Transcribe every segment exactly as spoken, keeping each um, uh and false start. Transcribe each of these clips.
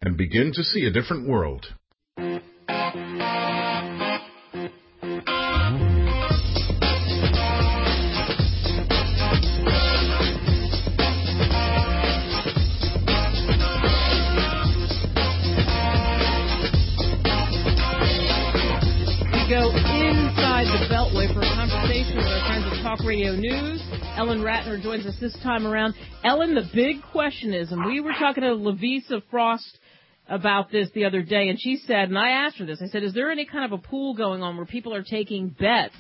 and begin to see a different world. Go inside the Beltway for a conversation with our friends at Talk Radio News. Ellen Ratner joins us this time around. Ellen, the big question is, and we were talking to Lavisa Frost about this the other day, and she said, and I asked her this, I said, is there any kind of a pool going on where people are taking bets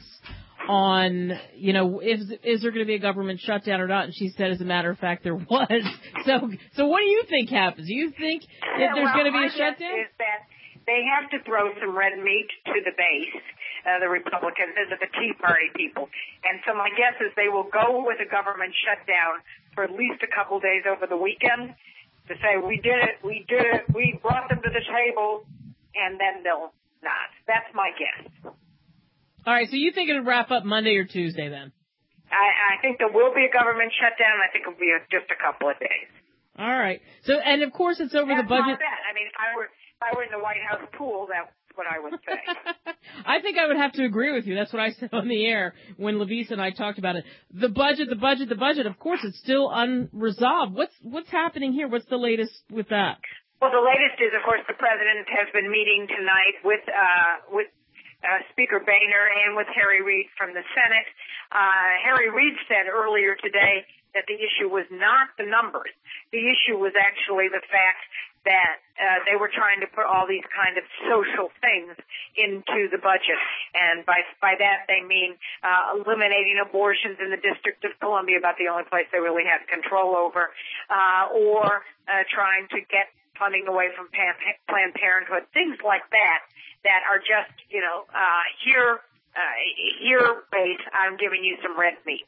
on, you know, is, is there going to be a government shutdown or not? And she said, as a matter of fact, there was. So, so what do you think happens? Do you think that yeah, there's well, going to be a my shutdown? Guess is that they have to throw some red meat to the base, uh, the Republicans, and the Tea Party people. And so my guess is they will go with a government shutdown for at least a couple days over the weekend to say, we did it, we did it, we brought them to the table, and then they'll not. That's my guess. All right, so you think it'll wrap up Monday or Tuesday then? I, I think there will be a government shutdown. I think it'll be a, just a couple of days. All right. So, and of course it's over That's the budget. Not bad. I mean, if I were, if I were in the White House pool, that's what I would say. I think I would have to agree with you. That's what I said on the air when Lavisa and I talked about it. The budget, the budget, the budget. Of course, it's still unresolved. What's what's happening here? What's the latest with that? Well, the latest is, of course, the president has been meeting tonight with uh, with uh, Speaker Boehner and with Harry Reid from the Senate. Uh, Harry Reid said earlier today that the issue was not the numbers. The issue was actually the fact that uh, they were trying to put all these kind of social things into the budget. And by by that, they mean uh, eliminating abortions in the District of Columbia, about the only place they really had control over, uh, or uh, trying to get funding away from Planned Parenthood, things like that, that are just, you know, uh, here, uh, here, base, I'm giving you some red meat.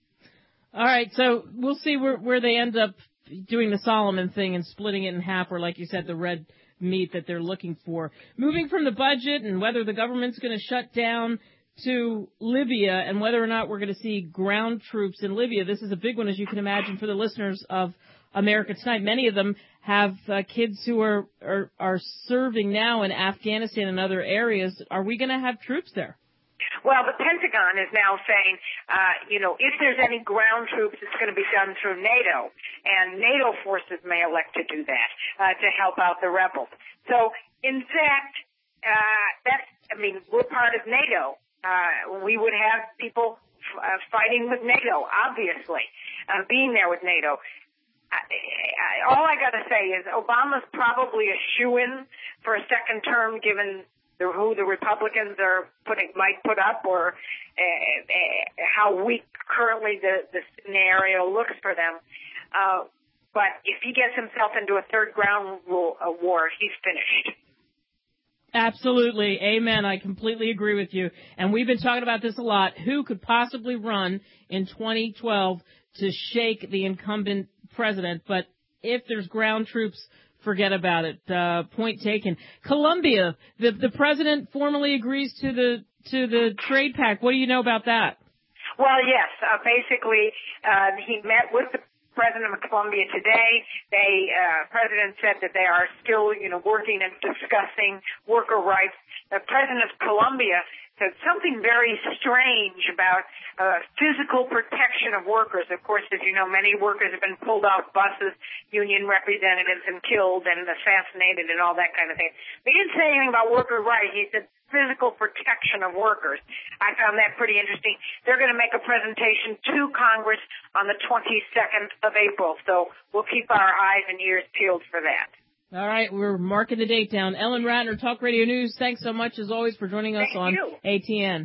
All right, so we'll see where, where they end up doing the Solomon thing and splitting it in half, or like you said, the red meat that they're looking for. Moving from the budget and whether the government's going to shut down to Libya and whether or not we're going to see ground troops in Libya. This is a big one, as you can imagine, for the listeners of America Tonight. Many of them have uh, kids who are, are, are serving now in Afghanistan and other areas. Are we going to have troops there? Well, the Pentagon is now saying, uh, you know, if there's any ground troops, it's going to be done through NATO, and NATO forces may elect to do that uh, to help out the rebels. So, in fact, uh, that's, I mean, we're part of NATO. Uh, we would have people f- uh, fighting with NATO, obviously, uh, being there with NATO. I, I, all I got to say is Obama's probably a shoo-in for a second term, given the, who the Republicans are putting might put up, or uh, uh, how weak currently the, the scenario looks for them. Uh, but if he gets himself into a third ground war, a war, he's finished. Absolutely. Amen. I completely agree with you. And we've been talking about this a lot. Who could possibly run in twenty twelve to shake the incumbent president? But if there's ground troops, forget about it. Uh, point taken. Colombia, the, the president formally agrees to the, to the trade pact. What do you know about that? Well, yes. Uh, basically, uh, he met with the President of Colombia today. They, uh, President said that they are still, you know, working and discussing worker rights. The President of Colombia said something very strange about uh, physical protection of workers. Of course, as you know, many workers have been pulled off buses, union representatives, and killed and assassinated and all that kind of thing. But he didn't say anything about worker rights. He said physical protection of workers. I found that pretty interesting. They're going to make a presentation to Congress on the twenty-second of April, so we'll keep our eyes and ears peeled for that. All right, we're marking the date down. Ellen Ratner, Talk Radio News, thanks so much, as always, for joining us Thank on you. A T N.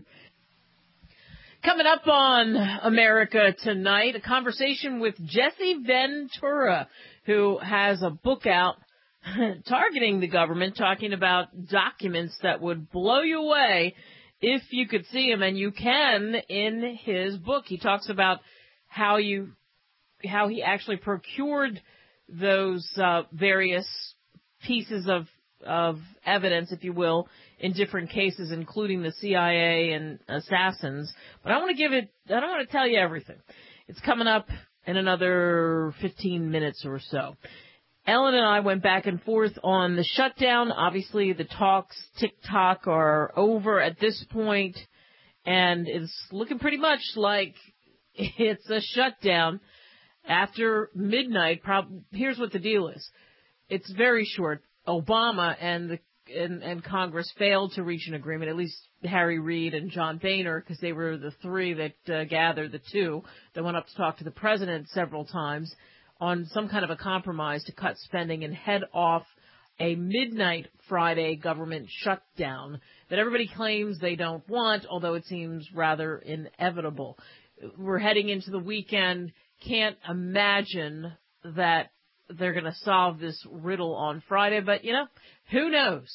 Coming up on America Tonight, a conversation with Jesse Ventura, who has a book out targeting the government, talking about documents that would blow you away if you could see them, and you can in his book. He talks about how you, how he actually procured those uh, various pieces of of evidence, if you will, in different cases, including the C I A and assassins. But I want to give it, I don't want to tell you everything. It's coming up in another fifteen minutes or so. Ellen and I went back and forth on the shutdown. Obviously, the talks, tick-tock, are over at this point, and it's looking pretty much like it's a shutdown after midnight. Prob- Here's what the deal is. It's very short. Obama and the and, and Congress failed to reach an agreement, at least Harry Reid and John Boehner, because they were the three that uh, gathered, the two that went up to talk to the president several times on some kind of a compromise to cut spending and head off a midnight Friday government shutdown that everybody claims they don't want, although it seems rather inevitable. We're heading into the weekend. Can't imagine that they're going to solve this riddle on Friday, but, you know, who knows?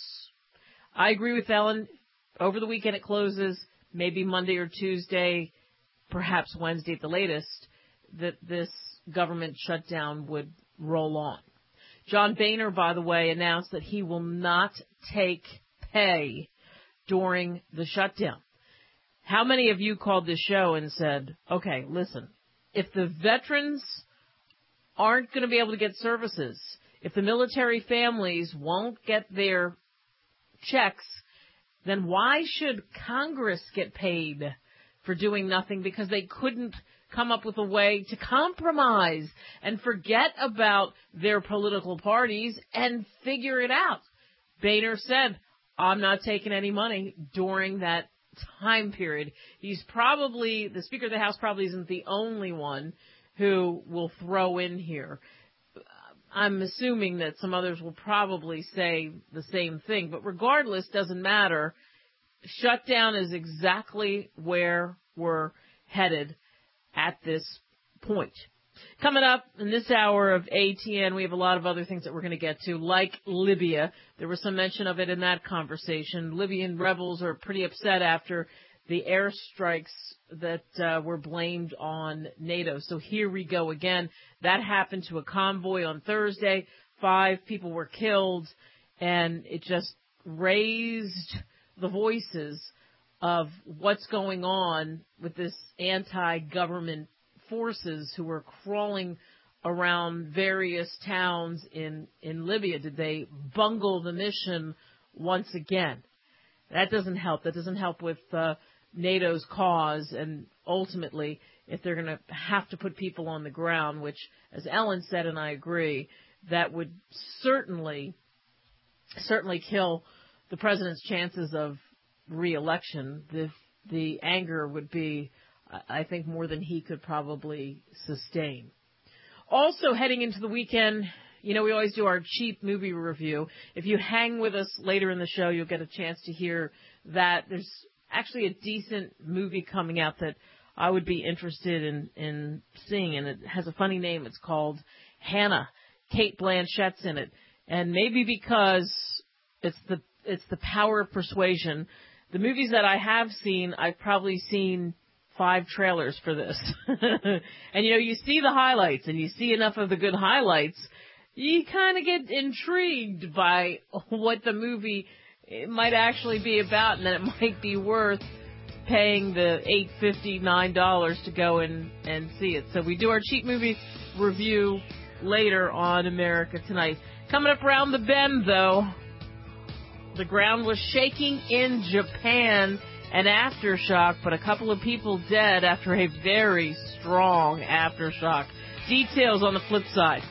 I agree with Ellen. Over the weekend it closes, maybe Monday or Tuesday, perhaps Wednesday at the latest, that this government shutdown would roll on. John Boehner, by the way, announced that he will not take pay during the shutdown. How many of you called this show and said, okay, listen, if the veterans aren't going to be able to get services, if the military families won't get their checks, then why should Congress get paid for doing nothing? Because they couldn't come up with a way to compromise and forget about their political parties and figure it out. Boehner said, I'm not taking any money during that time period. He's probably, the Speaker of the House probably isn't the only one who will throw in here. I'm assuming that some others will probably say the same thing, but regardless, doesn't matter. Shutdown is exactly where we're headed at this point. Coming up in this hour of A T N, we have a lot of other things that we're going to get to, like Libya. There was some mention of it in that conversation. Libyan rebels are pretty upset after the airstrikes that uh, were blamed on NATO. So here we go again. That happened to a convoy on Thursday. Five people were killed, and it just raised the voices of what's going on with this anti-government forces who are crawling around various towns in, in Libya. Did they bungle the mission once again? That doesn't help. That doesn't help with uh, NATO's cause, and ultimately, if they're going to have to put people on the ground, which, as Ellen said, and I agree, that would certainly, certainly kill the president's chances of re-election. The, the anger would be, I think, more than he could probably sustain. Also, heading into the weekend, you know, we always do our cheap movie review. If you hang with us later in the show, you'll get a chance to hear that. There's actually a decent movie coming out that I would be interested in, in seeing, and it has a funny name. It's called Hannah. Kate Blanchett's in it. And maybe because it's the it's the power of persuasion, the movies that I have seen, I've probably seen five trailers for this. And, you know, you see the highlights, and you see enough of the good highlights, you kind of get intrigued by what the movie might actually be about, and that it might be worth paying the eight fifty, nine dollars to go and, and see it. So we do our cheap movie review later on America Tonight. Coming up around the bend, though, the ground was shaking in Japan, an aftershock, but a couple of people dead after a very strong aftershock. Details on the flip side.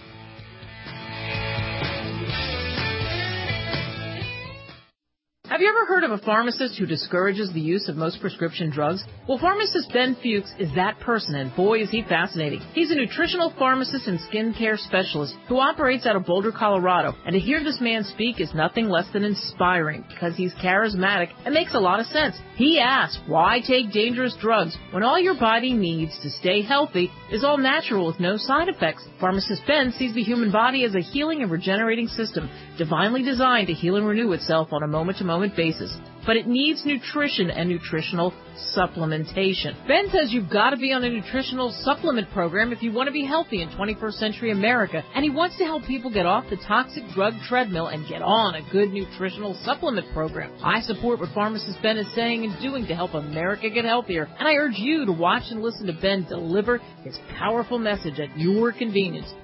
Have you ever heard of a pharmacist who discourages the use of most prescription drugs? Well, pharmacist Ben Fuchs is that person, and boy, is he fascinating. He's a nutritional pharmacist and skincare specialist who operates out of Boulder, Colorado. And to hear this man speak is nothing less than inspiring, because he's charismatic and makes a lot of sense. He asks, why take dangerous drugs when all your body needs to stay healthy is all natural with no side effects? Pharmacist Ben sees the human body as a healing and regenerating system, divinely designed to heal and renew itself on a moment-to-moment basis. But it needs nutrition and nutritional supplementation. Ben says you've got to be on a nutritional supplement program if you want to be healthy in twenty-first century America, and he wants to help people get off the toxic drug treadmill and get on a good nutritional supplement program. I support what pharmacist Ben is saying and doing to help America get healthier, and I urge you to watch and listen to Ben deliver his powerful message at your convenience.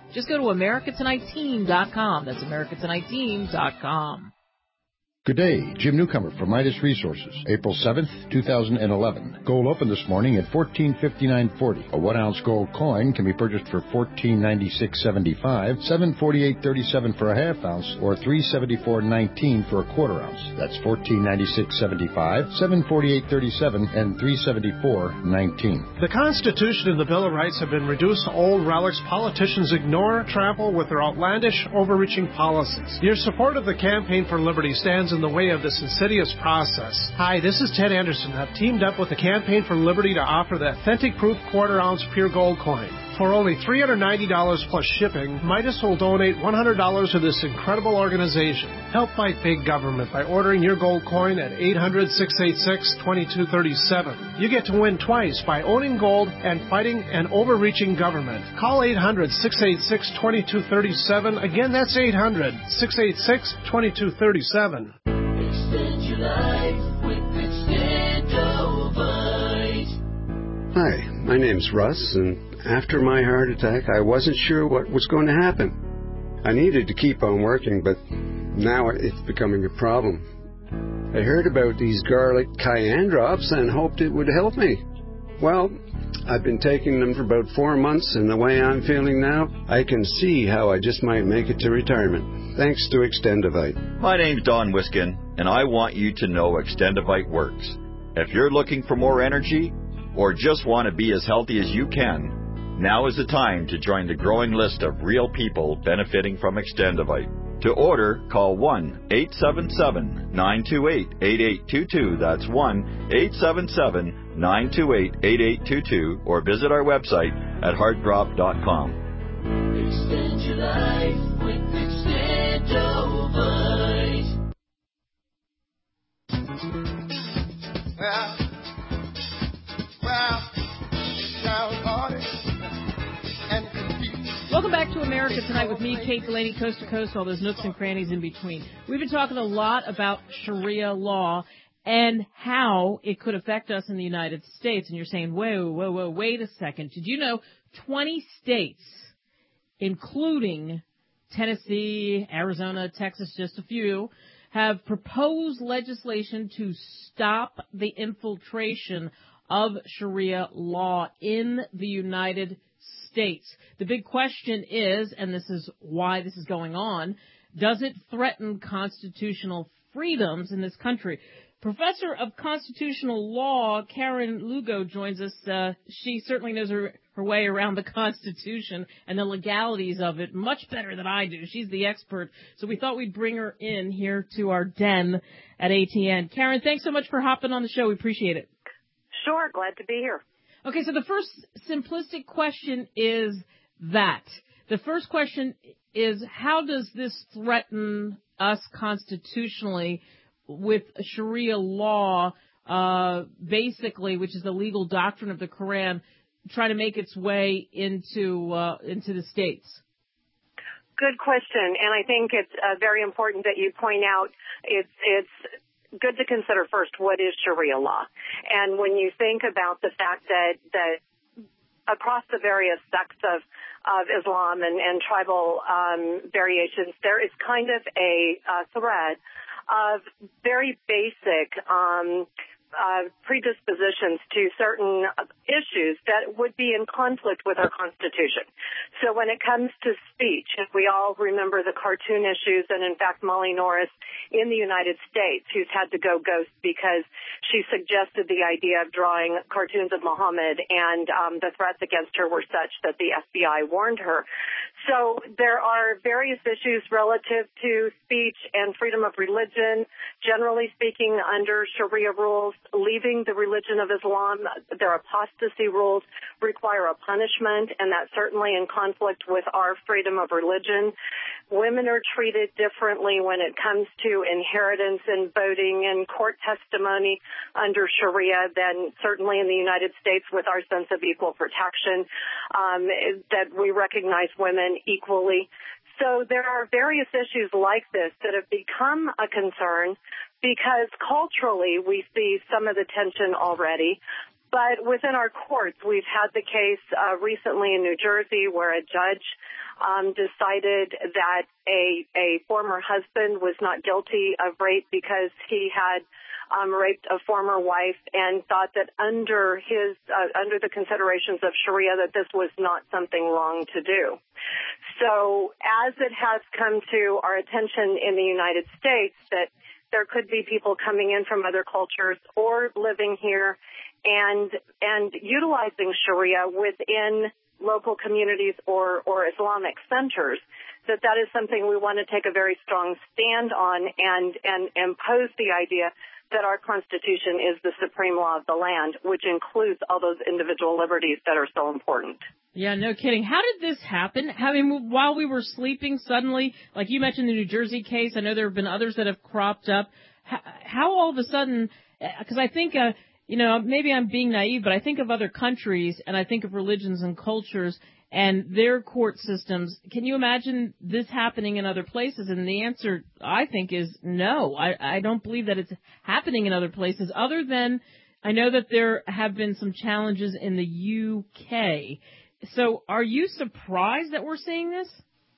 Just go to America Tonight Team dot com. That's America Tonight Team dot com. Good day, Jim Newcomer from Midas Resources, April seventh, two thousand eleven. Gold opened this morning at fourteen fifty-nine forty. A one ounce gold coin can be purchased for fourteen ninety-six seventy-five, seven forty-eight thirty-seven for a half ounce, or three seventy-four nineteen for a quarter ounce. That's fourteen ninety-six seventy-five, seven forty-eight thirty-seven, and three seventy-four nineteen. The Constitution and the Bill of Rights have been reduced to old relics politicians ignore, trample with their outlandish, overreaching policies. Your support of the Campaign for Liberty stands in the way of this insidious process. Hi, this is Ted Anderson. I've teamed up with the Campaign for Liberty to offer the authentic proof quarter ounce pure gold coin. For only three hundred ninety dollars plus shipping, Midas will donate one hundred dollars to this incredible organization. Help fight big government by ordering your gold coin at eight hundred, six eight six, two two three seven. You get to win twice by owning gold and fighting an overreaching government. Call eight hundred, six eight six, two two three seven. Again, that's eight hundred, six eight six, two two three seven. Extend your life with Extendovite. Hi, my name's Russ, and after my heart attack, I wasn't sure what was going to happen. I needed to keep on working, but now it's becoming a problem. I heard about these garlic cayenne drops and hoped it would help me. Well, I've been taking them for about four months, and the way I'm feeling now, I can see how I just might make it to retirement. Thanks to Extendovite. My name's Don Wiskin, and I want you to know Extendovite works. If you're looking for more energy, or just want to be as healthy as you can, now is the time to join the growing list of real people benefiting from Extendovite. To order, call one eight seven seven, nine two eight, eight eight two two. That's one eight seven seven, nine two eight, eight eight two two, or visit our website at heartdrop dot com. Extend your life with Extendovite. Well, well, downhearted and confused. Welcome back to America Tonight with me, Kate Delaney, coast to coast, all those nooks and crannies in between. We've been talking a lot about Sharia law and how it could affect us in the United States. And you're saying, whoa, whoa, whoa, wait a second. Did you know twenty states, including Tennessee, Arizona, Texas, just a few, have proposed legislation to stop the infiltration of Sharia law in the United States? The big question is, and this is why this is going on, does it threaten constitutional freedoms in this country? Professor of Constitutional Law, Karen Lugo, joins us. Uh, she certainly knows her, her way around the Constitution and the legalities of it much better than I do. She's the expert. So we thought we'd bring her in here to our den at A T N. Karen, thanks so much for hopping on the show. We appreciate it. Sure, glad to be here. Okay, so the first simplistic question is that. The first question is, how does this threaten us constitutionally with Sharia law, uh, basically, which is the legal doctrine of the Quran, trying to make its way into uh, into the states? Good question, and I think it's uh, very important that you point out it's it's good to consider first what is Sharia law, and when you think about the fact that that across the various sects of of Islam and, and tribal um, variations, there is kind of a uh, thread of very basic um, uh, predispositions to certain issues that would be in conflict with our Constitution. So when it comes to speech, we all remember the cartoon issues, and in fact Molly Norris in the United States, who's had to go ghost because she suggested the idea of drawing cartoons of Muhammad, and um, the threats against her were such that the F B I warned her. So there are various issues relative to speech and freedom of religion. Generally speaking, under Sharia rules, leaving the religion of Islam, their apostasy rules require a punishment, and that's certainly in conflict with our freedom of religion. Women are treated differently when it comes to inheritance and voting and court testimony under Sharia than certainly in the United States with our sense of equal protection, um, that we recognize women equally. So there are various issues like this that have become a concern because culturally we see some of the tension already. But within our courts, we've had the case uh, recently in New Jersey where a judge um, decided that a, a former husband was not guilty of rape because he had um, raped a former wife and thought that under his uh, under the considerations of Sharia that this was not something wrong to do. So as it has come to our attention in the United States that there could be people coming in from other cultures or living here and and utilizing Sharia within local communities or, or Islamic centers, that that is something we want to take a very strong stand on and, and impose the idea that our Constitution is the supreme law of the land, which includes all those individual liberties that are so important. Yeah, no kidding. How did this happen? I mean, while we were sleeping, suddenly, like you mentioned the New Jersey case, I know there have been others that have cropped up. How, how all of a sudden, because I think, uh, you know, maybe I'm being naive, but I think of other countries and I think of religions and cultures and their court systems. Can you imagine this happening in other places? And the answer, I think, is no. I, I don't believe that it's happening in other places other than I know that there have been some challenges in the U K. So are you surprised that we're seeing this?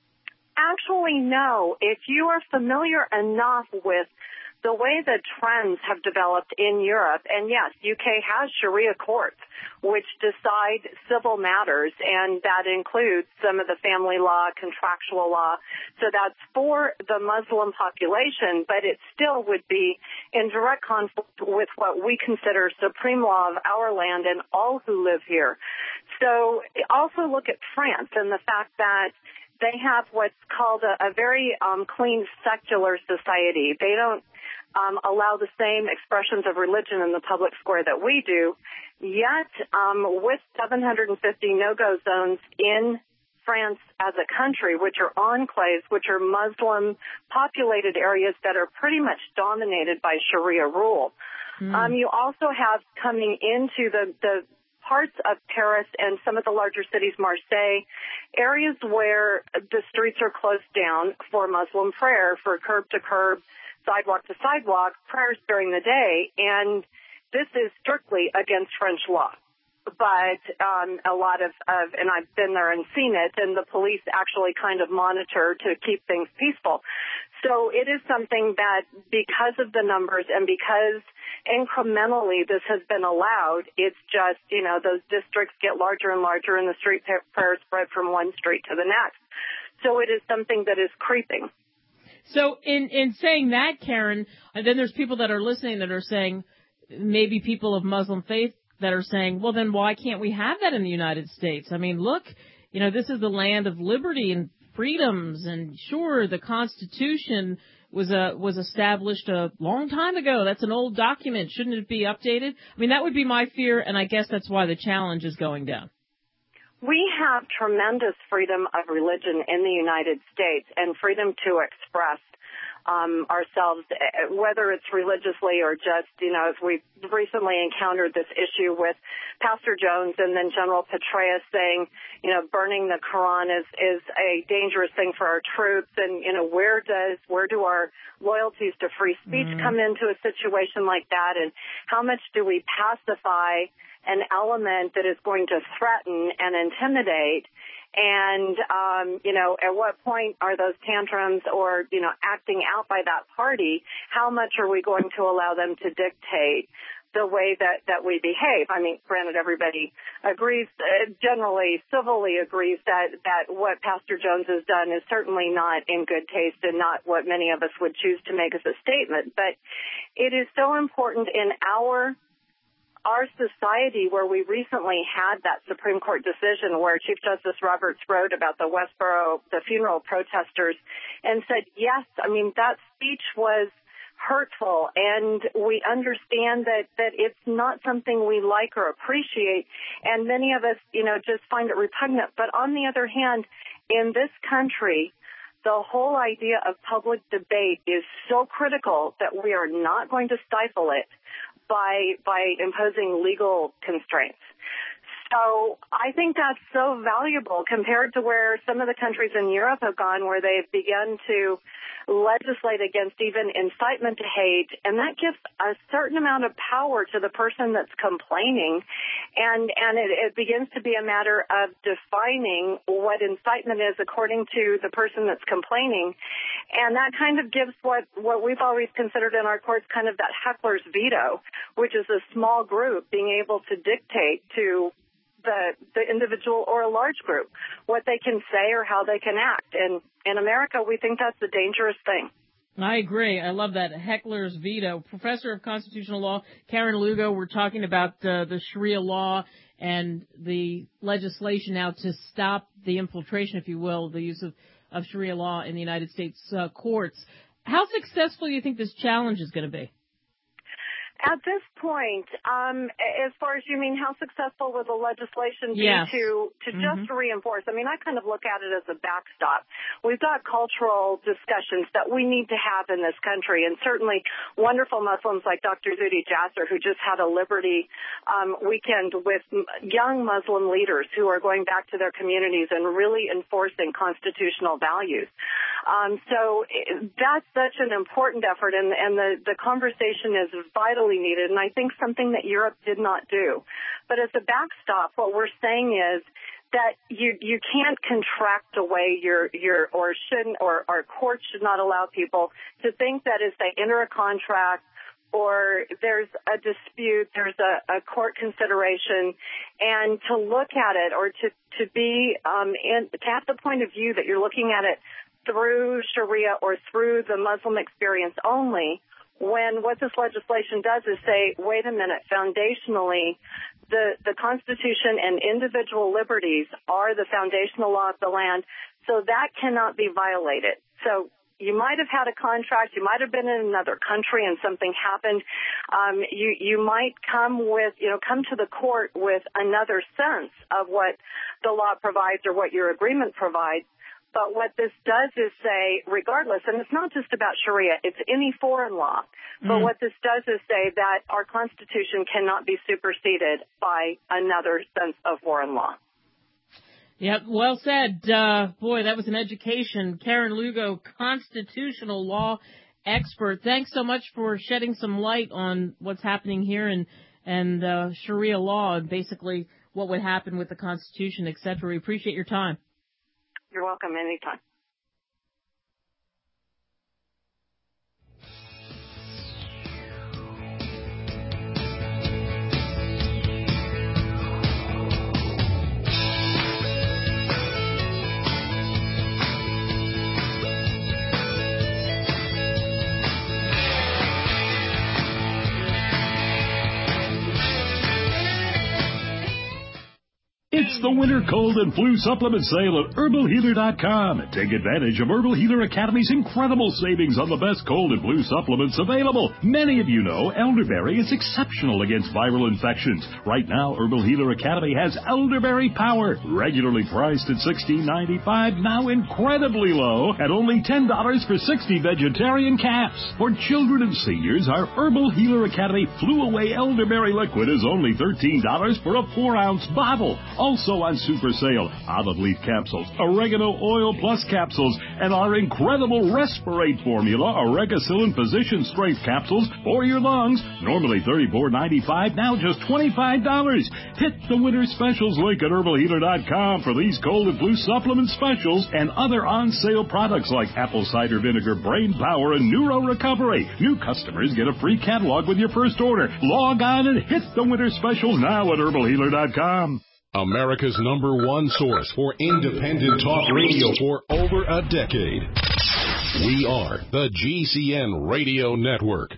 Actually, no. If you are familiar enough with the way the trends have developed in Europe, and yes, U K has Sharia courts, which decide civil matters, and that includes some of the family law, contractual law. So that's for the Muslim population, but it still would be in direct conflict with what we consider supreme law of our land and all who live here. So also look at France and the fact that they have what's called a, a very um, clean secular society. They don't um, allow the same expressions of religion in the public square that we do. Yet, um, with seven hundred fifty no-go zones in France as a country, which are enclaves, which are Muslim-populated areas that are pretty much dominated by Sharia rule. Mm. Um, you also have coming into the, the parts of Paris and some of the larger cities, Marseille, areas where the streets are closed down for Muslim prayer, for curb to curb, sidewalk to sidewalk, prayers during the day, and this is strictly against French law. But um, a lot of, of, and I've been there and seen it, and the police actually kind of monitor to keep things peaceful. So it is something that because of the numbers and because incrementally this has been allowed, it's just, you know, those districts get larger and larger and the street prayers spread from one street to the next. So it is something that is creeping. So in, in saying that, Karen, and then there's people that are listening that are saying, maybe people of Muslim faith that are saying, well, then why can't we have that in the United States? I mean, look, you know, this is the land of liberty and freedoms, and sure, the Constitution was uh, was established a long time ago. That's an old document. Shouldn't it be updated? I mean, that would be my fear, and I guess that's why the challenge is going down. We have tremendous freedom of religion in the United States and freedom to express um, ourselves, whether it's religiously or just, you know, as we've recently encountered this issue with Pastor Jones and then General Petraeus saying, you know, burning the Quran is, is a dangerous thing for our troops. And, you know, where does, where do our loyalties to free speech mm-hmm. come into a situation like that? And how much do we pacify an element that is going to threaten and intimidate? And, um, you know, at what point are those tantrums or, you know, acting out by that party, how much are we going to allow them to dictate the way that, that we behave? I mean, granted, everybody agrees, uh, generally civilly agrees that, that what Pastor Jones has done is certainly not in good taste and not what many of us would choose to make as a statement. But it is so important in our Our society, where we recently had that Supreme Court decision where Chief Justice Roberts wrote about the Westboro, the funeral protesters, and said, yes, I mean, that speech was hurtful, and we understand that, that it's not something we like or appreciate, and many of us, you know, just find it repugnant. But on the other hand, in this country, the whole idea of public debate is so critical that we are not going to stifle it by by imposing legal constraints. So I think that's so valuable compared to where some of the countries in Europe have gone, where they've begun to legislate against even incitement to hate, and that gives a certain amount of power to the person that's complaining, and and it, it begins to be a matter of defining what incitement is according to the person that's complaining, and that kind of gives what what we've always considered in our courts kind of that heckler's veto, which is a small group being able to dictate to the the individual or a large group what they can say or how they can act. And in America, we think that's a dangerous thing. I agree. I love that heckler's veto. Professor of Constitutional Law Karen Lugo, we're talking about uh, the Sharia law and the legislation now to stop the infiltration, if you will, the use of, of Sharia law in the United States uh, courts. How successful do you think this challenge is going to be? At this point, um, as far as you mean, how successful will the legislation be yes. to, to mm-hmm. just reinforce? I mean, I kind of look at it as a backstop. We've got cultural discussions that we need to have in this country, and certainly wonderful Muslims like Doctor Zuhdi Jasser, who just had a Liberty um, weekend with young Muslim leaders who are going back to their communities and really enforcing constitutional values. Um, so that's such an important effort, and, and the, the conversation is vitally needed, and I think something that Europe did not do. But as a backstop, what we're saying is that you you can't contract away your your or shouldn't or our courts should not allow people to think that as they enter a contract or there's a dispute, there's a, a court consideration, and to look at it or to to be um, in, to have the point of view that you're looking at it through Sharia or through the Muslim experience only, when what this legislation does is say, wait a minute, foundationally, the, the Constitution and individual liberties are the foundational law of the land, so that cannot be violated. So you might have had a contract, you might have been in another country and something happened. Um, you, you might come with, you know, come to the court with another sense of what the law provides or what your agreement provides. But what this does is say, regardless, and it's not just about Sharia, it's any foreign law. But mm. what this does is say that our Constitution cannot be superseded by another sense of foreign law. Yep, well said. Uh, boy, that was an education. Karen Lugo, constitutional law expert. Thanks so much for shedding some light on what's happening here and, and uh, Sharia law and basically what would happen with the Constitution, et cetera. We appreciate your time. You're welcome anytime. It's the winter cold and flu supplement sale at herbal healer dot com. Take advantage of Herbal Healer Academy's incredible savings on the best cold and flu supplements available. Many of you know elderberry is exceptional against viral infections. Right now, Herbal Healer Academy has Elderberry Power, regularly priced at sixteen ninety-five, now incredibly low at only ten dollars for sixty vegetarian caps. For children and seniors, our Herbal Healer Academy Flu Away Elderberry Liquid is only thirteen dollars for a four ounce bottle. Also on super sale, olive leaf capsules, oregano oil plus capsules, and our incredible Respirate formula, Oregacillin Physician Strength capsules for your lungs. Normally thirty-four ninety-five, now just twenty-five dollars. Hit the winter specials link at herbal healer dot com for these cold and flu supplement specials and other on sale products like apple cider vinegar, brain power, and neuro recovery. New customers get a free catalog with your first order. Log on and hit the winter specials now at herbal healer dot com. America's number one source for independent talk radio for over a decade. We are the G C N Radio Network.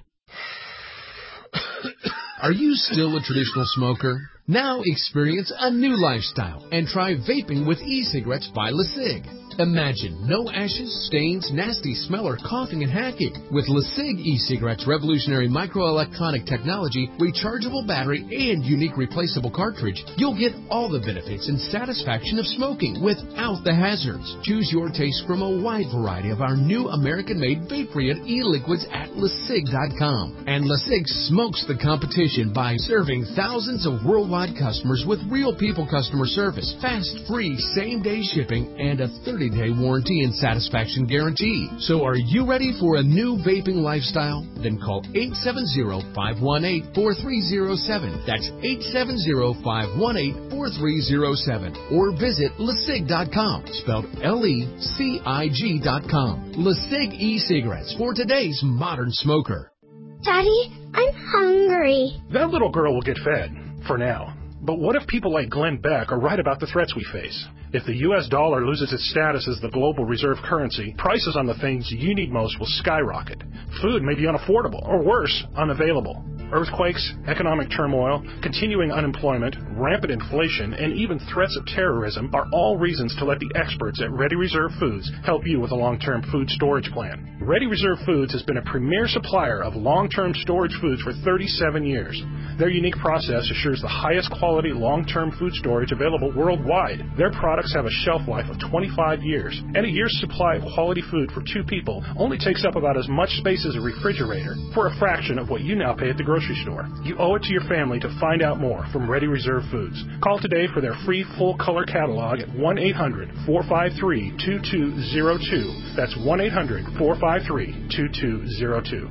Are you still a traditional smoker? Now experience a new lifestyle and try vaping with e-cigarettes by LeSig. Imagine no ashes, stains, nasty smell, or coughing and hacking. With LeSig e-cigarettes' revolutionary microelectronic technology, rechargeable battery, and unique replaceable cartridge, you'll get all the benefits and satisfaction of smoking without the hazards. Choose your taste from a wide variety of our new American-made vape-free e-liquids at LeSig dot com. And LeSig smokes the competition by serving thousands of worldwide customers with real people customer service, fast, free, same-day shipping, and a thirty thirty-day warranty and satisfaction guarantee. So are you ready for a new vaping lifestyle? Then call eight seven zero, five one eight, four three zero seven. That's eight seven zero, five one eight, four three zero seven. Or visit lecig dot com, spelled L E C I G dot com. LeCig e-cigarettes for today's modern smoker. Daddy, I'm hungry. That little girl will get fed, for now. But what if people like Glenn Beck are right about the threats we face? If the U S dollar loses its status as the global reserve currency, prices on the things you need most will skyrocket. Food may be unaffordable, or worse, unavailable. Earthquakes, economic turmoil, continuing unemployment, rampant inflation, and even threats of terrorism are all reasons to let the experts at Ready Reserve Foods help you with a long-term food storage plan. Ready Reserve Foods has been a premier supplier of long-term storage foods for thirty-seven years. Their unique process assures the highest quality long-term food storage available worldwide. Their products have a shelf life of twenty-five years, and a year's supply of quality food for two people only takes up about as much space as a refrigerator for a fraction of what you now pay at the grocery store. You owe it to your family to find out more from Ready Reserve Foods. Call today for their free full-color catalog at one eight hundred, four five three, two two zero two. That's one eight hundred, four five three, two two zero two.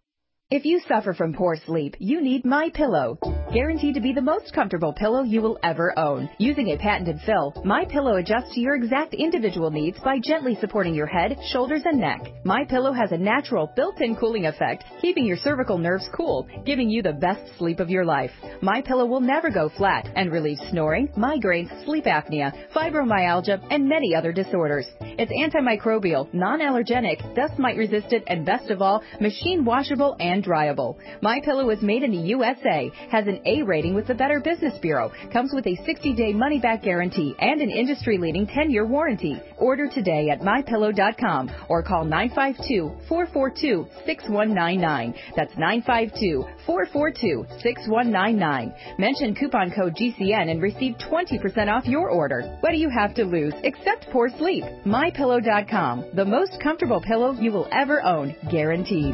If you suffer from poor sleep, you need MyPillow. Guaranteed to be the most comfortable pillow you will ever own. Using a patented fill, MyPillow adjusts to your exact individual needs by gently supporting your head, shoulders, and neck. MyPillow has a natural built-in cooling effect, keeping your cervical nerves cool, giving you the best sleep of your life. MyPillow will never go flat and relieves snoring, migraines, sleep apnea, fibromyalgia, and many other disorders. It's antimicrobial, non-allergenic, dust mite resistant, and best of all, machine washable and dryable. MyPillow is made in the U S A, has an A rating with the Better Business Bureau, comes with a sixty-day money-back guarantee and an industry-leading ten-year warranty. Order today at my pillow dot com or call nine five two, four four two, six one nine nine. That's nine five two, four four two, six one nine nine. Mention coupon code G C N and receive twenty percent off your order. What do you have to lose except poor sleep? my pillow dot com, the most comfortable pillow you will ever own, guaranteed.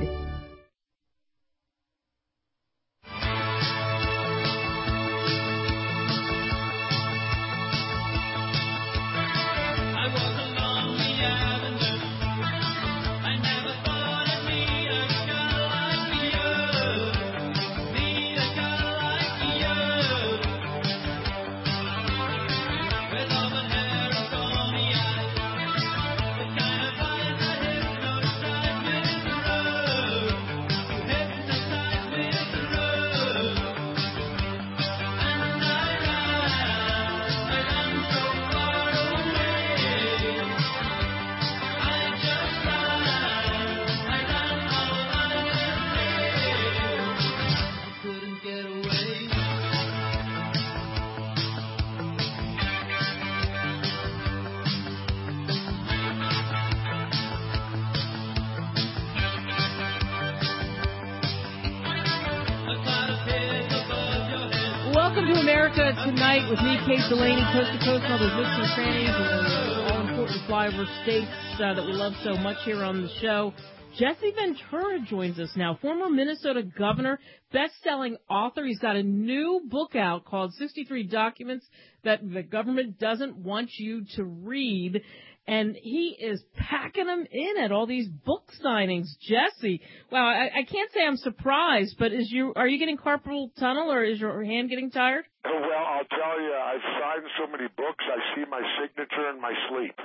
Welcome to America Tonight with me, Kate Delaney, coast to coast, all those nooks and crannies, and the all-important flyover states uh, that we love so much here on the show. Jesse Ventura joins us now, former Minnesota governor, best-selling author. He's got a new book out called sixty-three Documents That the Government Doesn't Want You to Read. And he is packing them in at all these book signings. Jesse, wow, I, I can't say I'm surprised, but is you are you getting carpal tunnel or is your hand getting tired? Well, I'll tell you, I've signed so many books, I see my signature in my sleep.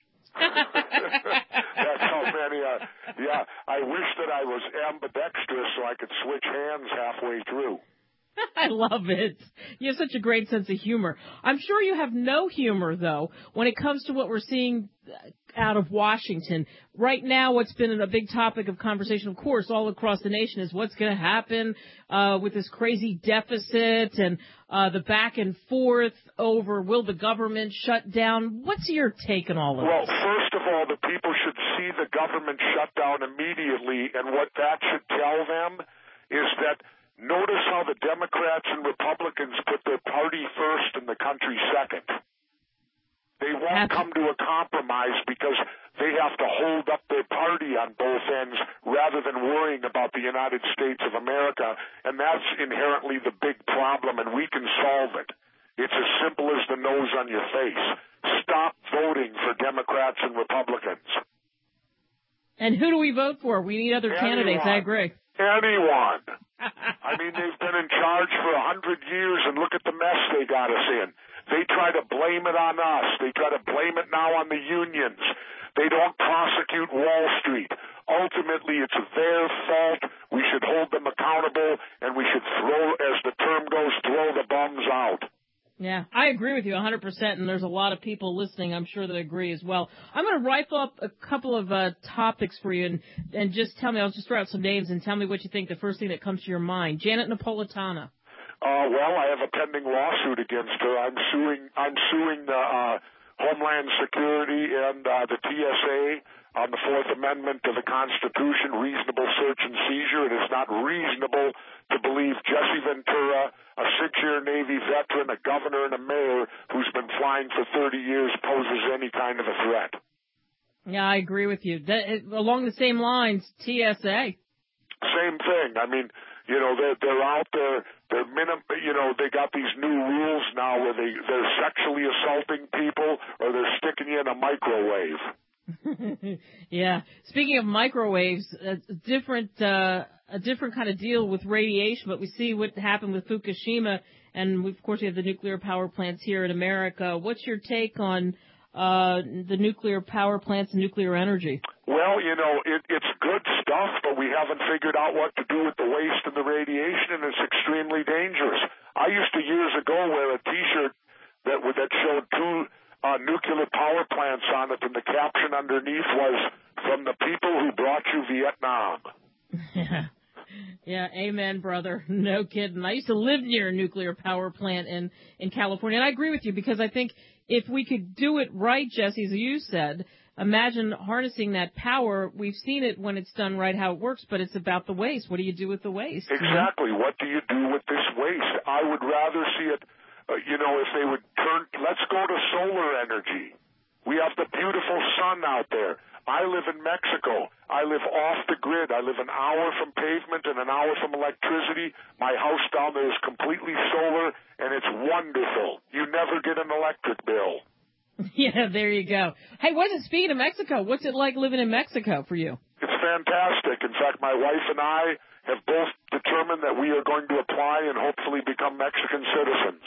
That's how many. Uh, yeah, I wish that I was ambidextrous so I could switch hands halfway through. I love it. You have such a great sense of humor. I'm sure you have no humor, though, when it comes to what we're seeing out of Washington. Right now, what's been a big topic of conversation, of course, all across the nation is what's going to happen uh, with this crazy deficit and uh, the back and forth over will the government shut down. What's your take on all of well, this? Well, first of all, the people should see the government shut down immediately, and what that should tell them is that notice how the Democrats and Republicans put their party first and the country second. They won't come to a compromise because they have to hold up their party on both ends rather than worrying about the United States of America, and that's inherently the big problem, and we can solve it. It's as simple as the nose on your face. Stop voting for Democrats and Republicans. And who do we vote for? We need other Anyone. candidates. I agree. Anyone. I mean, they've been in charge for a hundred years, and look at the mess they got us in. They try to blame it on us. They try to blame it now on the unions. They don't prosecute Wall Street. Ultimately, it's their fault. We should hold them accountable, and we should throw, as the term goes, throw the bums out. Yeah, I agree with you one hundred percent, and there's a lot of people listening, I'm sure, that agree as well. I'm going to rifle up a couple of uh, topics for you, and, and just tell me, I'll just throw out some names and tell me what you think, the first thing that comes to your mind. Janet Napolitano. Uh, well, I have a pending lawsuit against her. I'm suing, I'm suing the uh, Homeland Security and uh, the T S A on the Fourth Amendment to the Constitution, reasonable search and seizure. It is not reasonable to believe Jesse Ventura, a six-year Navy veteran, a governor, and a mayor who's been flying for thirty years, poses any kind of a threat. Yeah, I agree with you. That, it, along the same lines, T S A. Same thing. I mean, you know, they're, they're out there, they're minim, you know, they got these new rules now where they, they're sexually assaulting people or they're sticking you in a microwave. Yeah. Speaking of microwaves, a different uh, a different kind of deal with radiation, but we see what happened with Fukushima, and we, of course we have the nuclear power plants here in America. What's your take on uh, the nuclear power plants and nuclear energy? Well, you know, it, it's good stuff, but we haven't figured out what to do with the waste and the radiation, and it's extremely dangerous. I used to years ago wear a T-shirt that that showed two Uh, nuclear power plants on it, and the caption underneath was, "From the people who brought you Vietnam." Yeah, yeah, amen, brother. No kidding. I used to live near a nuclear power plant in, in California, and I agree with you because I think if we could do it right, Jesse, as you said, imagine harnessing that power. We've seen it when it's done right, how it works, but it's about the waste. What do you do with the waste? Exactly. What do you do with this waste? I would rather see it Uh, you know, if they would turn, let's go to solar energy. We have the beautiful sun out there. I live in Mexico. I live off the grid. I live an hour from pavement and an hour from electricity. My house down there is completely solar, and it's wonderful. You never get an electric bill. Yeah, there you go. Hey, what's it, speaking of Mexico, what's it like living in Mexico for you? It's fantastic. In fact, my wife and I have both determined that we are going to apply and hopefully become Mexican citizens.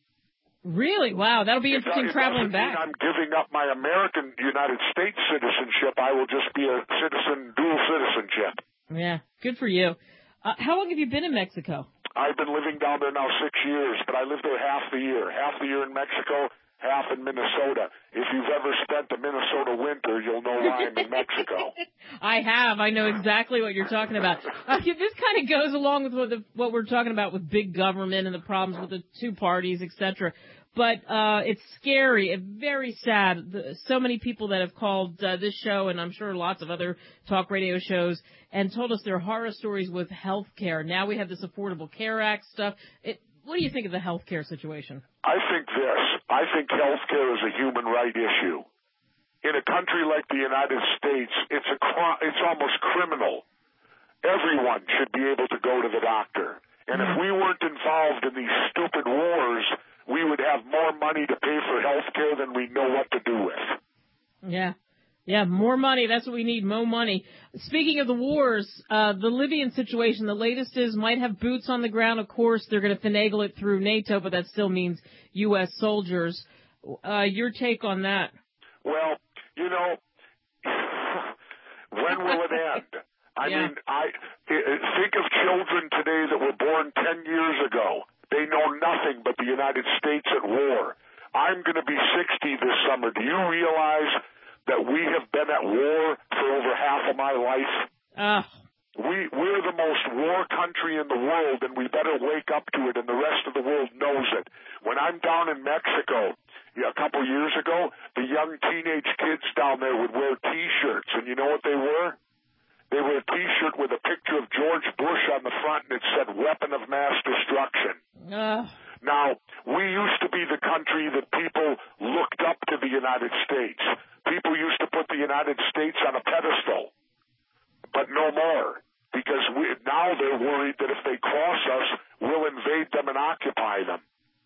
Really? Wow, that'll be interesting it, it traveling back. I'm giving up my American United States citizenship. I will just be a citizen, dual citizenship. Yeah, good for you. Uh, how long have you been in Mexico? I've been living down there now six years, but I live there half the year. Half the year in Mexico, half in Minnesota. If you've ever spent a Minnesota winter, you'll know why I'm in Mexico. I have. I know exactly what you're talking about. Uh, this kind of goes along with what, the, what we're talking about with big government and the problems with the two parties, et cetera. But uh, it's scary and very sad. The, so many people that have called uh, this show, and I'm sure lots of other talk radio shows, and told us their horror stories with health care. Now we have this Affordable Care Act stuff. It, what do you think of the health care situation? I think this. I think health care is a human right issue. In a country like the United States, it's a cri- it's almost criminal. Everyone should be able to go to the doctor. And if we weren't involved in these stupid wars, we would have more money to pay for health care than we know what to do with. Yeah. Yeah, more money. That's what we need, more money. Speaking of the wars, uh, the Libyan situation, the latest is might have boots on the ground. Of course, they're going to finagle it through NATO, but that still means U S soldiers. Uh, your take on that? Well, you know, when will it end? I yeah. mean, I think of children today that were born ten years ago. They know nothing but the United States at war. I'm going to be sixty this summer. Do you realize that we have been at war for over half of my life? Uh. We, we're the most war country in the world, and we better wake up to it, and the rest of the world knows it. When I'm down in Mexico yeah, a couple years ago, the young teenage kids down there would wear T-shirts, and you know what they were? They were a T-shirt with a picture of George Bush on the front, and it said, "Weapon of Mass Destruction." Uh. Now, we used to be the country that people looked up to the United States. People used to put the United States on a pedestal, but no more, because we, now they're worried that if they cross us, we'll invade them and occupy them.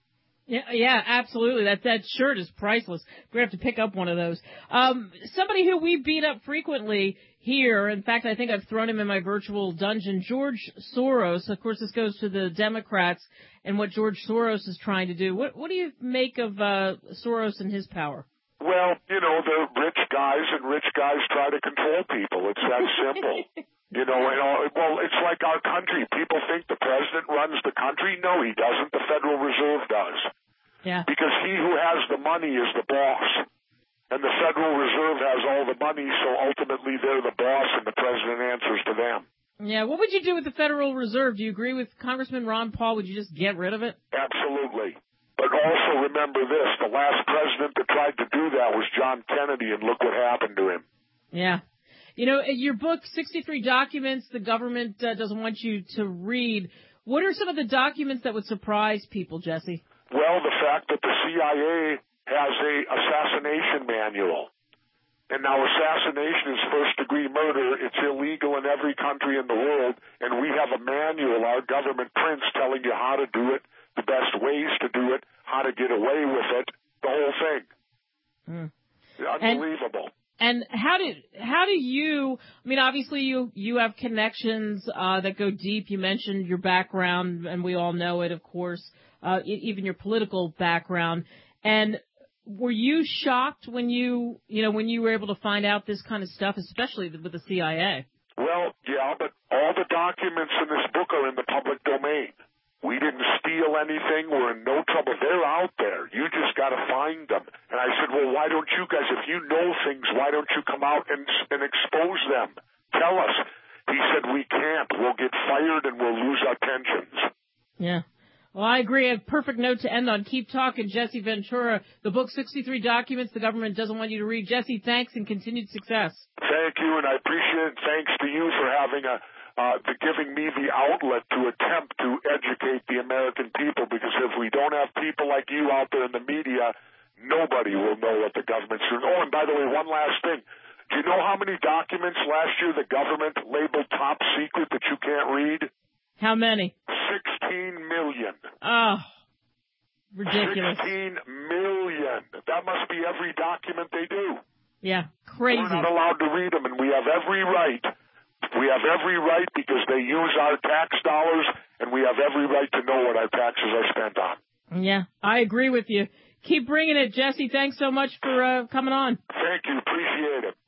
Yeah, yeah, absolutely. That that shirt is priceless. We're going to have to pick up one of those. Um, somebody who we beat up frequently here, in fact, I think I've thrown him in my virtual dungeon, George Soros. Of course, this goes to the Democrats and what George Soros is trying to do. What, what do you make of uh, Soros and his power? Well, you know, they're rich guys, and rich guys try to control people. It's that simple. You know, and all, well, it's like our country. People think the president runs the country. No, he doesn't. The Federal Reserve does. Yeah. Because he who has the money is the boss. And the Federal Reserve has all the money, so ultimately they're the boss, and the president answers to them. Yeah, what would you do with the Federal Reserve? Do you agree with Congressman Ron Paul? Would you just get rid of it? Absolutely. But also remember this, the last president that tried to do that was John Kennedy, and look what happened to him. Yeah. You know, in your book, sixty-three Documents the Government uh, Doesn't Want You to Read, what are some of the documents that would surprise people, Jesse? Well, the fact that the C I A has a assassination manual. And now assassination is first-degree murder. It's illegal in every country in the world, and we have a manual, our government prints, telling you how to do it, the best ways to do it, how to get away with it, the whole thing. Mm. Unbelievable. And, and how do how do you? I mean, obviously you you have connections uh, that go deep. You mentioned your background, and we all know it, of course. Uh, even your political background. And were you shocked when you, you know, when you were able to find out this kind of stuff, especially with the C I A? Well, yeah, but all the documents in this book are in the public domain. We didn't steal anything. We're in no trouble. They're out there. You just got to find them. And I said, well, why don't you guys, if you know things, why don't you come out and, and expose them? Tell us. He said, we can't. We'll get fired and we'll lose our pensions. Yeah. Well, I agree. A perfect note to end on. Keep talking, Jesse Ventura. The book, sixty-three Documents the Government Doesn't Want You to Read. Jesse, thanks and continued success. Thank you, and I appreciate it. Thanks to you for having a, uh, for giving me the outlet to attempt to educate the American people, because if we don't have people like you out there in the media, nobody will know what the government's doing. Oh, and by the way, one last thing. Do you know how many documents last year the government labeled top secret that you can't read? How many? Sixteen million. Oh, ridiculous. Sixteen million. That must be every document they do. Yeah, crazy. We're not allowed to read them, and we have every right. We have every right because they use our tax dollars, and we have every right to know what our taxes are spent on. Yeah, I agree with you. Keep bringing it, Jesse. Thanks so much for uh, coming on. Thank you. Appreciate it.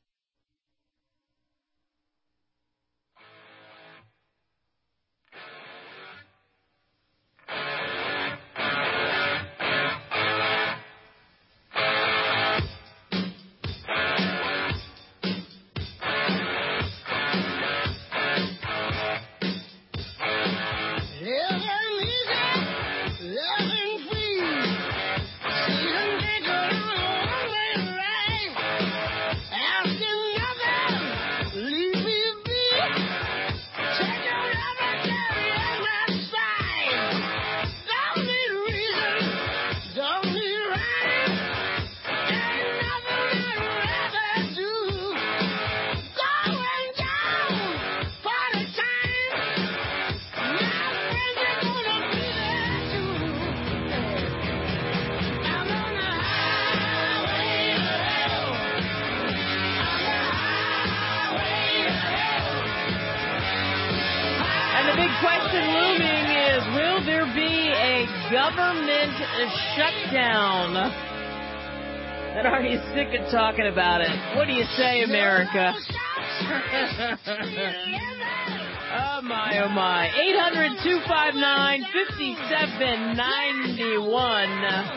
Government shutdown. And are you sick of talking about it? What do you say, America? Oh, my, oh, my. eight hundred, two five nine, five seven nine one.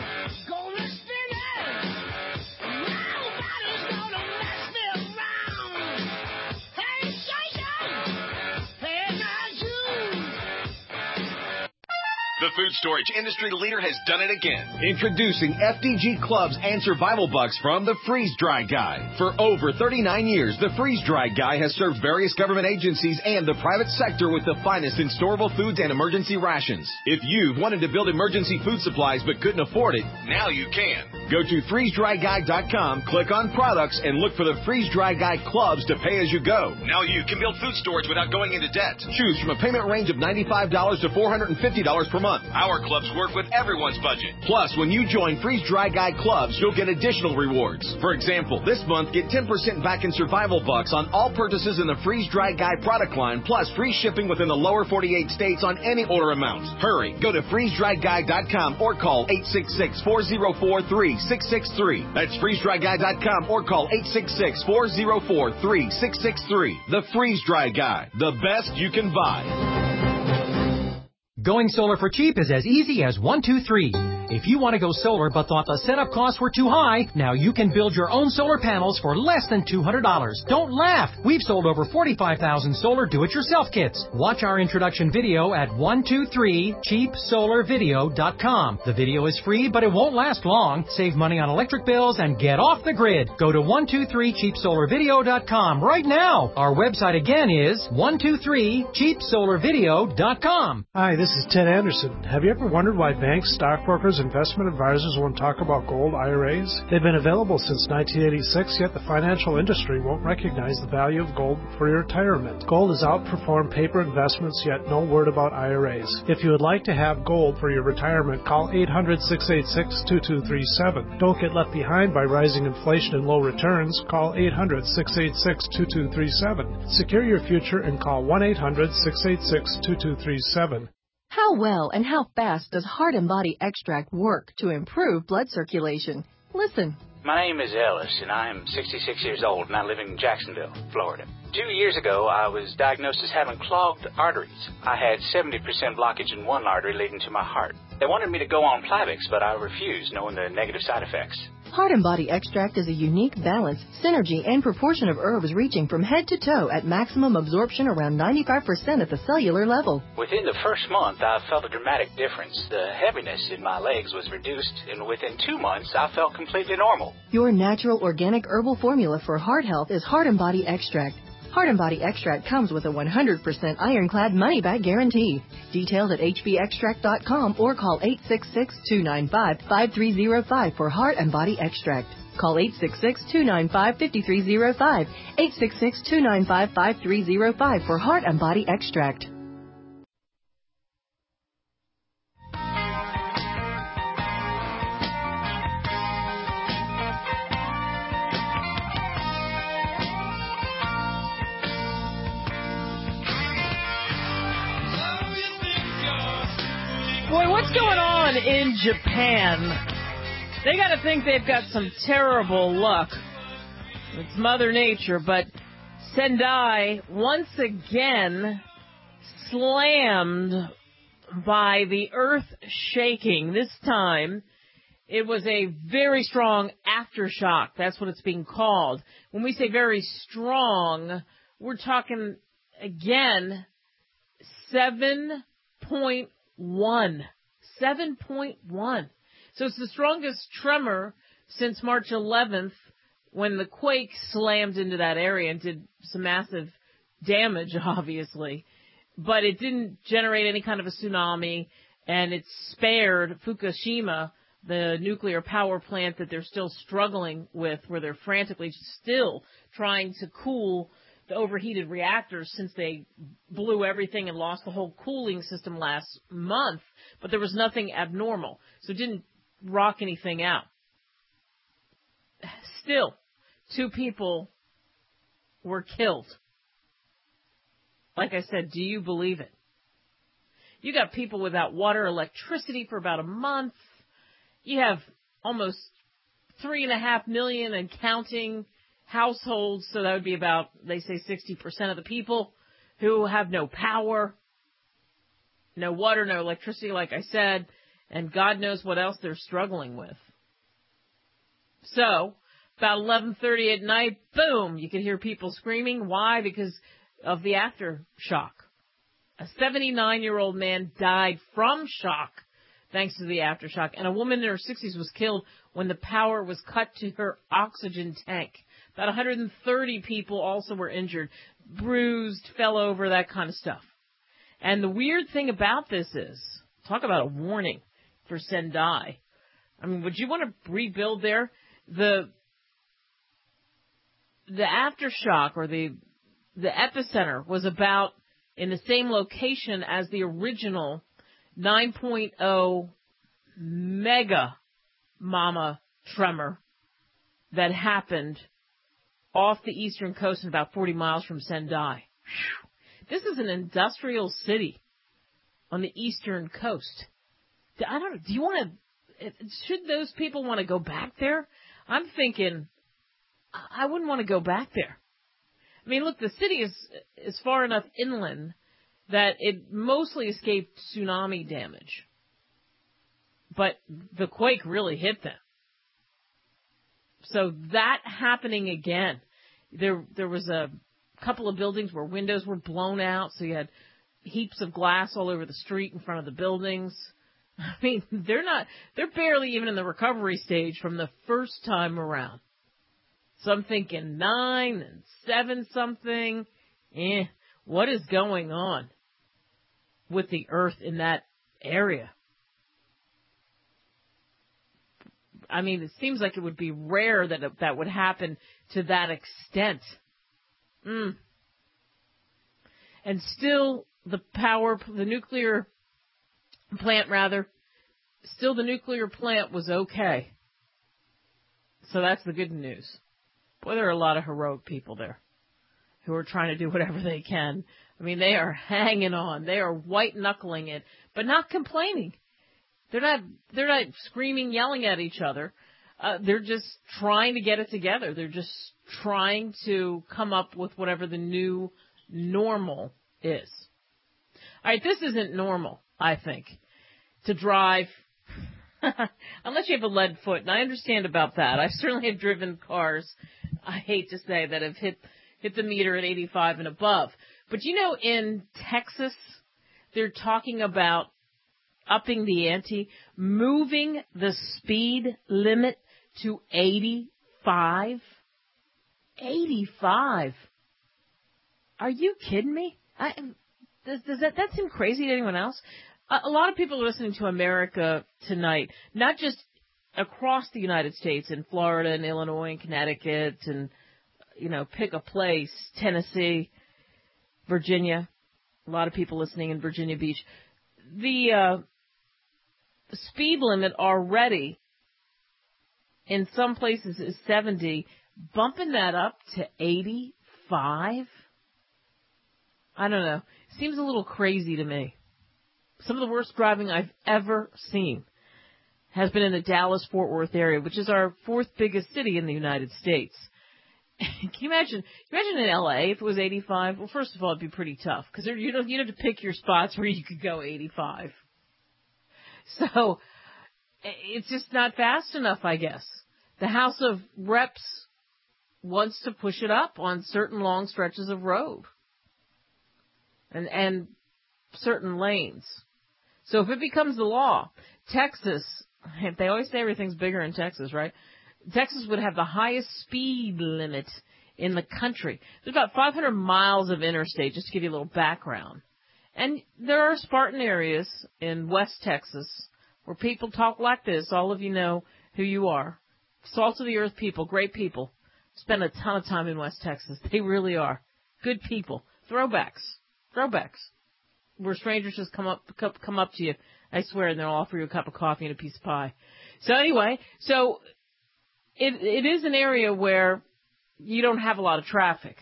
The food storage industry leader has done it again. Introducing F D G Clubs and Survival Bucks from the Freeze Dry Guy. For over thirty-nine years, the Freeze Dry Guy has served various government agencies and the private sector with the finest in storable foods and emergency rations. If you've wanted to build emergency food supplies but couldn't afford it, now you can. Go to freeze dry guy dot com, click on products, and look for the Freeze Dry Guy clubs to pay as you go. Now you can build food storage without going into debt. Choose from a payment range of ninety-five dollars to four hundred fifty dollars per month. Our clubs work with everyone's budget. Plus, when you join Freeze Dry Guy clubs, you'll get additional rewards. For example, this month, get ten percent back in survival bucks on all purchases in the Freeze Dry Guy product line, plus free shipping within the lower forty-eight states on any order amount. Hurry, go to freeze dry guy dot com or call eight six six, four zero four, three six six three. That's freeze dry guy dot com or call eight six six, four zero four, three six six three. The Freeze Dry Guy, the best you can buy. Going solar for cheap is as easy as one, two, three. If you want to go solar but thought the setup costs were too high, now you can build your own solar panels for less than two hundred dollars. Don't laugh! We've sold over forty-five thousand solar do-it-yourself kits. Watch our introduction video at one two three cheap solar video dot com. The video is free, but it won't last long. Save money on electric bills and get off the grid. Go to one two three cheap solar video dot com right now. Our website again is one two three cheap solar video dot com. Hi, this is Ted Anderson. Have you ever wondered why banks, stockbrokers, investment advisors won't talk about gold I R As? They've been available since nineteen eighty-six, yet the financial industry won't recognize the value of gold for your retirement. Gold has outperformed paper investments, yet no word about I R As. If you would like to have gold for your retirement, call eight hundred, six eight six, two two three seven. Don't get left behind by rising inflation and low returns. Call eight hundred, six eight six, two two three seven. Secure your future and call one eight hundred, six eight six, two two three seven. How well and how fast does Heart and Body Extract work to improve blood circulation? Listen. My name is Ellis, and I am sixty-six years old, and I live in Jacksonville, Florida. Two years ago, I was diagnosed as having clogged arteries. I had seventy percent blockage in one artery leading to my heart. They wanted me to go on Plavix, but I refused, knowing the negative side effects. Heart and Body Extract is a unique balance, synergy, and proportion of herbs reaching from head to toe at maximum absorption around ninety-five percent at the cellular level. Within the first month, I felt a dramatic difference. The heaviness in my legs was reduced, and within two months, I felt completely normal. Your natural organic herbal formula for heart health is Heart and Body Extract. Heart and Body Extract comes with a one hundred percent ironclad money-back guarantee. Details at h b extract dot com or call eight six six, two nine five, five three zero five for Heart and Body Extract. Call eight six six, two nine five, five three zero five, eight six six, two nine five, five three zero five for Heart and Body Extract. Boy, what's going on in Japan? They got to think they've got some terrible luck. It's Mother Nature, but Sendai once again slammed by the earth shaking. This time, it was a very strong aftershock. That's what it's being called. When we say very strong, we're talking, again, seven point one. seven point one. So it's the strongest tremor since March eleventh when the quake slammed into that area and did some massive damage, obviously. But it didn't generate any kind of a tsunami, and it spared Fukushima, the nuclear power plant that they're still struggling with, where they're frantically still trying to cool the overheated reactors since they blew everything and lost the whole cooling system last month. But there was nothing abnormal, so it didn't rock anything out. Still, two people were killed. Like I said, do you believe it? You got people without water, electricity for about a month. You have almost three and a half million and counting households, so that would be about, they say, sixty percent of the people who have no power, no water, no electricity, like I said, and God knows what else they're struggling with. So, about eleven thirty at night, boom, you could hear people screaming. Why? Because of the aftershock. A seventy-nine-year-old man died from shock thanks to the aftershock, and a woman in her sixties was killed when the power was cut to her oxygen tank. About one hundred thirty people also were injured, bruised, fell over, that kind of stuff. And the weird thing about this is, talk about a warning for Sendai, I mean, would you want to rebuild there? The the aftershock or the the epicenter was about in the same location as the original nine point oh mega mama tremor that happened off the eastern coast and about forty miles from Sendai. Whew. This is an industrial city on the eastern coast. I don't know. Do you want to, should those people want to go back there? I'm thinking, I wouldn't want to go back there. I mean, look, the city is, is far enough inland that it mostly escaped tsunami damage. But the quake really hit them. So that happening again, there there was a couple of buildings where windows were blown out, so you had heaps of glass all over the street in front of the buildings. I mean, they're not, they're barely even in the recovery stage from the first time around. So I'm thinking nine and seven something. Eh, what is going on with the earth in that area? I mean, it seems like it would be rare that it, that would happen to that extent. Mm. And still, the power, the nuclear plant, rather, still the nuclear plant was okay. So that's the good news. Boy, there are a lot of heroic people there who are trying to do whatever they can. I mean, they are hanging on. They are white-knuckling it, but not complaining. They're not, they're not screaming, yelling at each other. Uh, they're just trying to get it together. They're just trying to come up with whatever the new normal is. All right, this isn't normal, I think, to drive, unless you have a lead foot, and I understand about that. I certainly have driven cars, I hate to say, that have hit, hit the meter at eighty-five and above. But you know, in Texas, they're talking about upping the ante, moving the speed limit to eighty-five. eighty-five. Are you kidding me? I, does, does that, that seem crazy to anyone else? A, a lot of people are listening to America Tonight, not just across the United States, in Florida and Illinois and Connecticut and, you know, pick a place, Tennessee, Virginia. A lot of people listening in Virginia Beach. The, uh, the speed limit already in some places is seventy. Bumping that up to eighty-five? I don't know. Seems a little crazy to me. Some of the worst driving I've ever seen has been in the Dallas-Fort Worth area, which is our fourth biggest city in the United States. Can you imagine? Imagine in L A if it was eighty-five. Well, first of all, it'd be pretty tough because you don't you have to pick your spots where you could go eighty-five. So it's just not fast enough, I guess. The House of Reps wants to push it up on certain long stretches of road and and certain lanes. So if it becomes the law, Texas, they always say everything's bigger in Texas, right? Texas would have the highest speed limit in the country. There's about five hundred miles of interstate, just to give you a little background. And there are Spartan areas in West Texas where people talk like this. All of you know who you are. Salt of the earth people, great people. Spend a ton of time in West Texas. They really are. Good people. Throwbacks. Throwbacks. Where strangers just come up come up to you, I swear, and they'll offer you a cup of coffee and a piece of pie. So anyway, so it it is an area where you don't have a lot of traffic.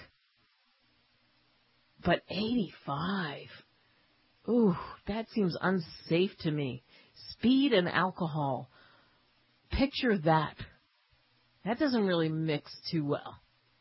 But eighty-five, ooh, that seems unsafe to me. Speed and alcohol. Picture that. That doesn't really mix too well.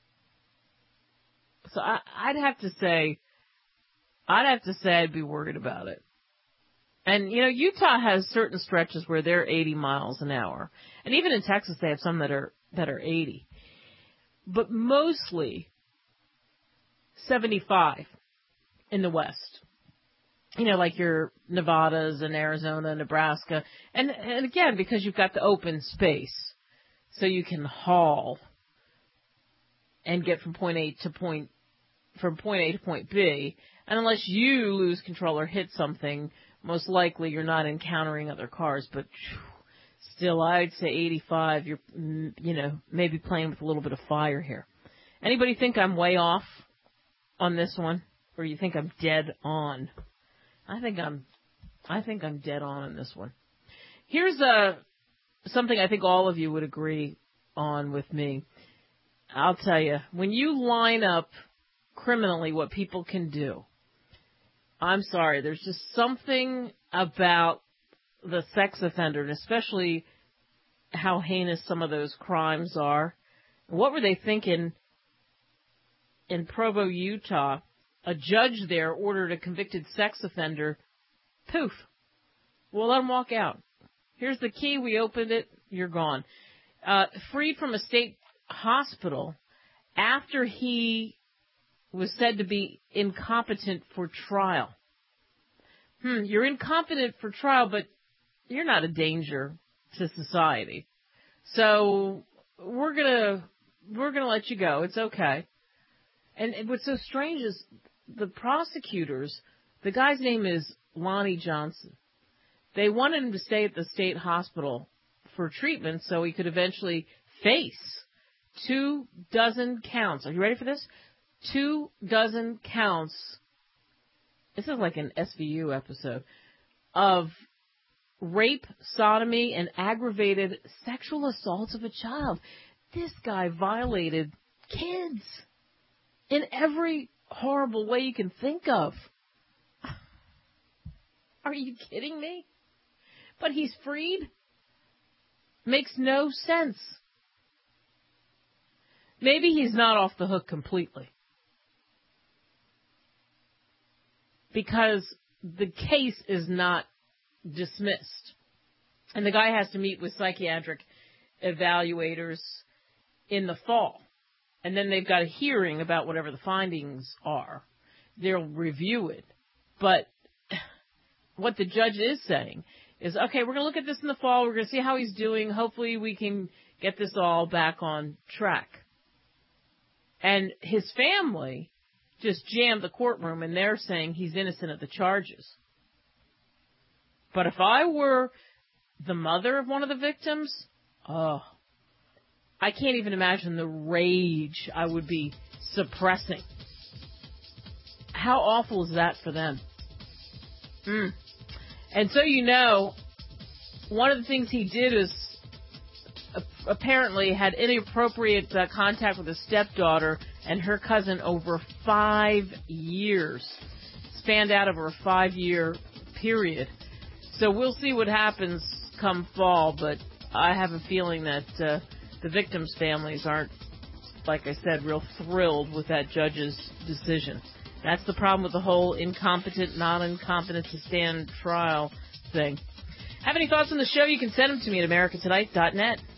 So I, I'd have to say, I'd have to say I'd be worried about it. And, you know, Utah has certain stretches where they're eighty miles an hour. And even in Texas, they have some that are, that are eighty. But mostly seventy-five in the West. You know, like your Nevadas and Arizona, Nebraska. And, and again, because you've got the open space. So you can haul and get from point A to point, from point A to point B. And unless you lose control or hit something, most likely you're not encountering other cars. But whew, Still, I'd say eighty-five. You're, you know, maybe playing with a little bit of fire here. Anybody think I'm way off on this one, or you think I'm dead on? I think I'm, I think I'm dead on in this one. Here's a something I think all of you would agree on with me. I'll tell you, when you line up criminally what people can do, I'm sorry, there's just something about the sex offender, and especially how heinous some of those crimes are. What were they thinking in Provo, Utah? A judge there ordered a convicted sex offender, poof, we'll let him walk out. Here's the key, we opened it, you're gone. Uh, freed from a state hospital after he was said to be incompetent for trial. Hmm, you're incompetent for trial, but you're not a danger to society. So we're gonna we're gonna let you go. It's okay. And what's so strange is the prosecutors, the guy's name is Lonnie Johnson. They wanted him to stay at the state hospital for treatment so he could eventually face two dozen counts. Are you ready for this? Two dozen counts. This is like an S V U episode of rape, sodomy, and aggravated sexual assaults of a child. This guy violated kids in every horrible way you can think of. Are you kidding me? But he's freed? Makes no sense. Maybe he's not off the hook completely, because the case is not dismissed. And the guy has to meet with psychiatric evaluators in the fall. And then they've got a hearing about whatever the findings are. They'll review it. But what the judge is saying is, okay, we're going to look at this in the fall. We're going to see how he's doing. Hopefully we can get this all back on track. And his family just jammed the courtroom, and they're saying he's innocent of the charges. But if I were the mother of one of the victims, oh, I can't even imagine the rage I would be suppressing. How awful is that for them? Mm. And so you know, one of the things he did is apparently had inappropriate uh, contact with his stepdaughter and her cousin over five years. Spanned out over a five-year period. So we'll see what happens come fall, but I have a feeling that uh, the victims' families aren't, like I said, real thrilled with that judge's decision. That's the problem with the whole incompetent, not incompetent to stand trial thing. Have any thoughts on the show? You can send them to me at america tonight dot net.